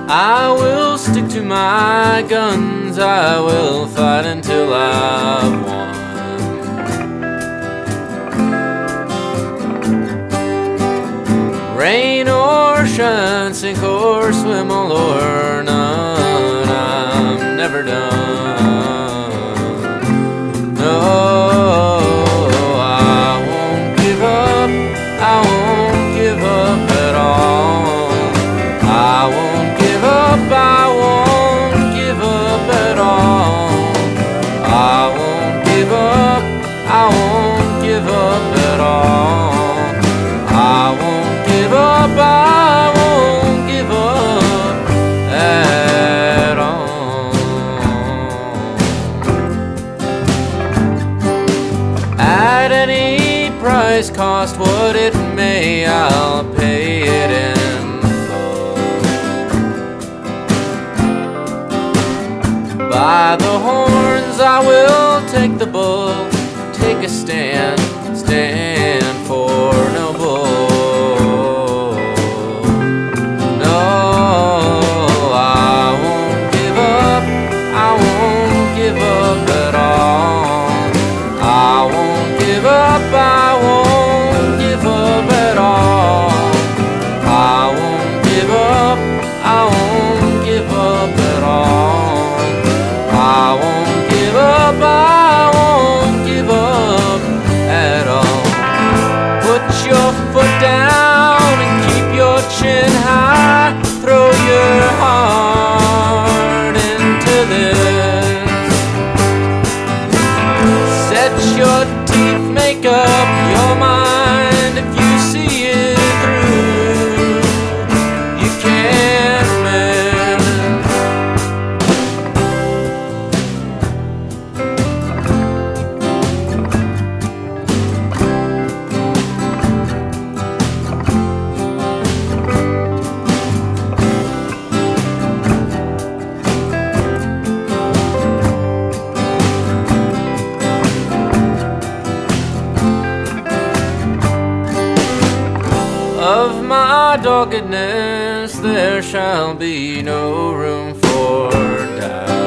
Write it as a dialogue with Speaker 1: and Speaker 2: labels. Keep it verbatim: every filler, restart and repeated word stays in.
Speaker 1: I will stick to my guns, I will fight until I've won. Rain or shine, sink or swim, all or none, I'm never done. No, I won't give up, I won't give up at all. I won't give up, I won't give up at all. I won't give up, I won't give up at all. I won't give up, I won't give up at all. At any price, cost what it may, I'll pay it in full. By the horns I will take the bull, take a stand, stand for no bull. No, I won't give up, I won't give up at all. I won't give up, I won't give up at all. I won't give up, I won't give up at all. I won't give up, I won't give up at all. Put your foot down and keep your chin high. Throw your heart into this. Set your teeth, make up your mind. If you see it through, you can't mend. Of my doggedness there shall be no room for doubt.